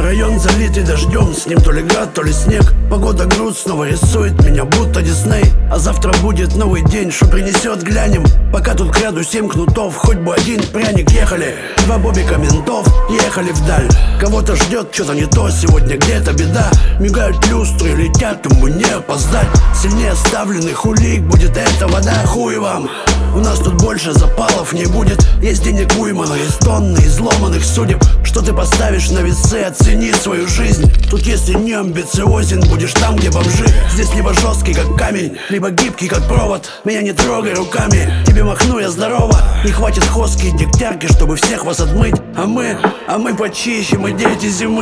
Район залитый дождем, с ним то ли град, то ли снег. Погода грустного рисует меня, будто Дисней. А завтра будет новый день, что принесет, глянем. Пока тут к ряду 7 кнутов, хоть бы один пряник. Ехали, 2 бобика ментов, ехали вдаль. Кого-то ждет что-то не то, сегодня где-то беда. Мигают люстры, летят, ему не опоздать. Сильнее оставленных улик будет эта вода, хуй вам. У нас тут больше запалов не будет. Есть денег уймано, есть тонны изломанных судеб. Что ты поставишь на весы, оцени свою жизнь. Тут если не амбициозен, будешь там, где бомжи. Здесь либо жесткий, как камень, либо гибкий, как провод. Меня не трогай руками, тебе махну я здорово. Не хватит хоски и дегтярки, чтобы всех вас отмыть. А мы почище, мы дети зимы.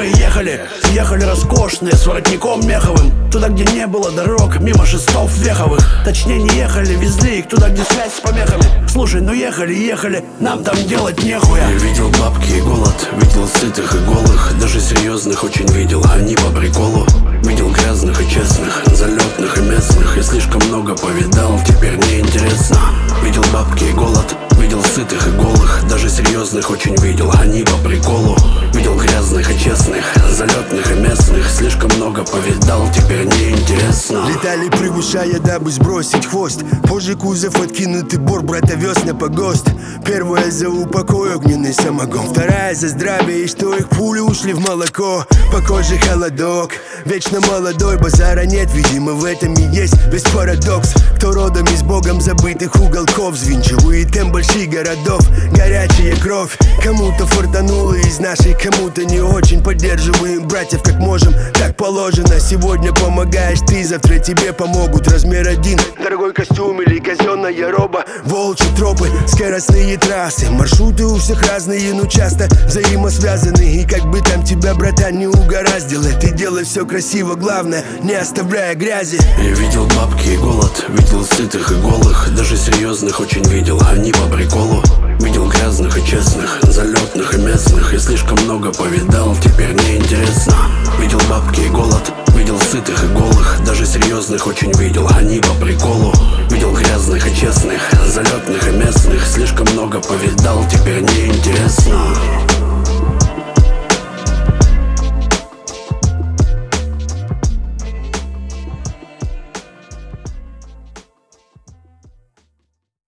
Ехали роскошные, с воротником меховым. Туда, где не было дорог, мимо шестов веховых. Точнее не ехали, везли их туда, где связь с помехами. Слушай, ну ехали, нам там делать нехуя. Я видел бабки и голод, видел сытых и голых. Даже серьезных очень видел, они по приколу. Видел грязных и честных, залетных и местных. Я слишком много повидал, теперь не интересно. Видел бабки и голод, видел сытых и голых. Даже серьезных очень видел, они по приколу. Видел грязных и честных, залетных и местных. Слишком много повидал, теперь не интересно. Летали превышая, дабы сбросить хвост. Позже кузов откинутый бор, брата вез на погост. Первая за упокой, огненный самогон. Вторая за здравие, и что их пули ушли в молоко. По коже холодок, вечно молодой, базара нет. Видимо в этом и есть весь парадокс. Кто родом из богом забытых уголков, взвинчивает темп больших городов. Горячая кровь, кому-то фартануло из нашей, кому-то не очень. Поддерживаем братьев как можем, так положено. Сегодня помогаешь ты, завтра тебе помогут. Размер 1, дорогой костюм или казенная роба. Волчьи тропы, скоростные трассы. Маршруты у всех разные, но часто взаимосвязаны. И как бы там тебя, братан, не угораздило, ты делай все красиво, главное, не оставляя грязи. Я видел бабки и голод, видел сытых и голых. Даже серьезных очень видел, они по приколу. Видел грязных и честных, залетных и местных. Я слишком много повидал, теперь не интересно. Видел бабки и голод, видел сытых и голых. Даже серьезных очень видел, они по приколу. Видел грязных и честных, залетных и местных. Слишком много повидал, теперь не интересно.